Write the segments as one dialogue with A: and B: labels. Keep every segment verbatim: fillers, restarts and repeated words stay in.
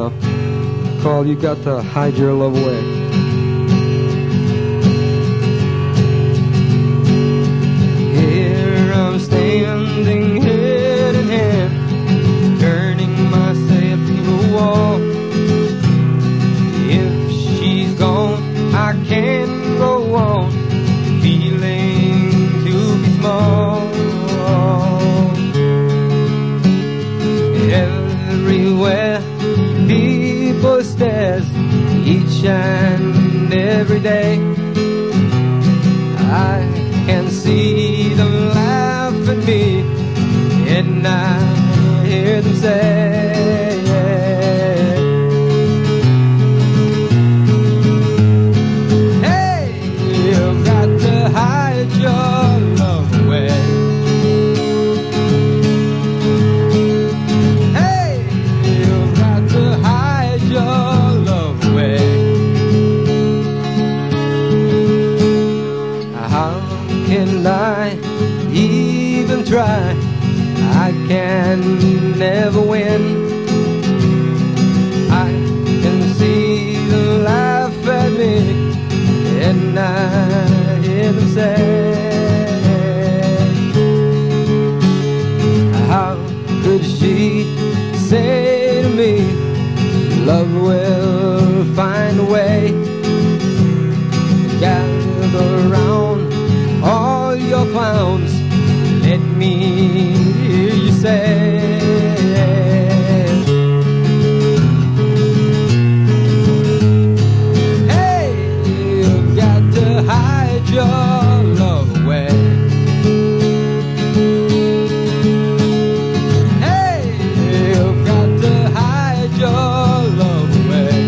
A: now, called You Got to Hide Your Love Away. Here I'm standing head in hand, turning myself to a wall. If she's gone, I can't go on, feeling to be small. Everywhere people stare, each and every day. I can see them laugh at me, and I hear them say, try, I can never win. I can see them laugh at me, and I hear them say, how could she say to me, love will find a way. Gather around all your clowns, let me hear you say, hey, you've got to hide your love away. Hey, you've got to hide your love away.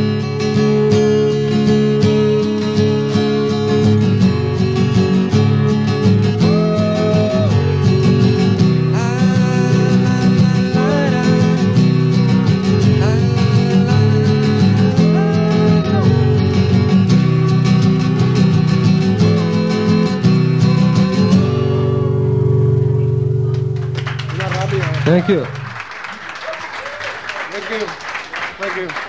A: Thank you.
B: Thank you. Thank you.